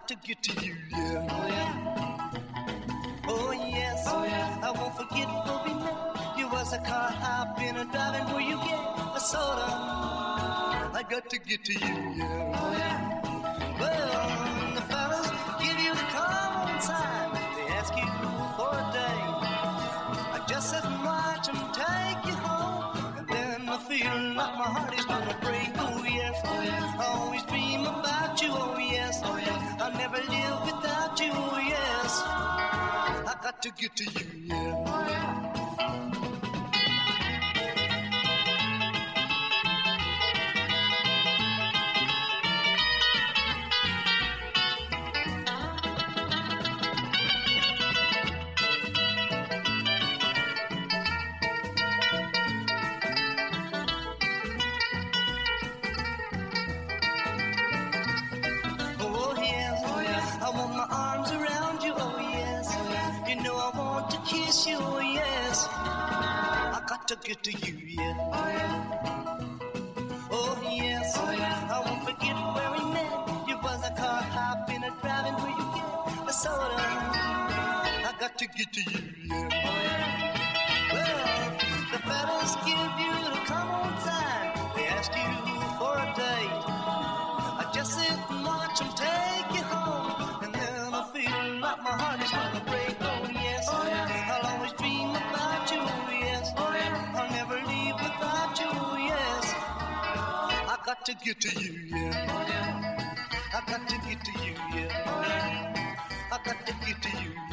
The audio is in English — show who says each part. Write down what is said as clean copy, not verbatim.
Speaker 1: got to get to you, yeah. Oh, yeah. Oh, yes. Oh, yeah. I won't forget where we met. You was a car hopping and driving where you get a soda. I got to get to you, yeah. Oh, yeah. Well, the fellas give you the call on time. They ask you for a date. I just sit and watch them take you home. And then I feel like my heart is gonna break. Oh, yes. Oh, yes. I always dream about you. Oh, yes. Oh, yes. I'll never live without you. Oh, yes. I got to get to you, yeah. Oh, yeah. I want my arms around you, oh yes. You know I want to kiss you, oh yes. I got to get to you, yeah. Oh yeah. Oh yes. Oh yeah. I won't forget where we met. You was a car hopping and driving where you get a soda. I got to get to you, yeah. Oh yeah. Well, the fellas give you the come on time. They ask you for a date. I just sit and watch them take you home. Like my heart is gonna break, oh yes. Oh, yeah. I'll always dream about you, oh yes. Oh, yeah. I'll never leave without you, oh yes. I got to get to you, yeah. Oh, yeah. I got to get to you, yeah. Oh, yeah. I got to get to you.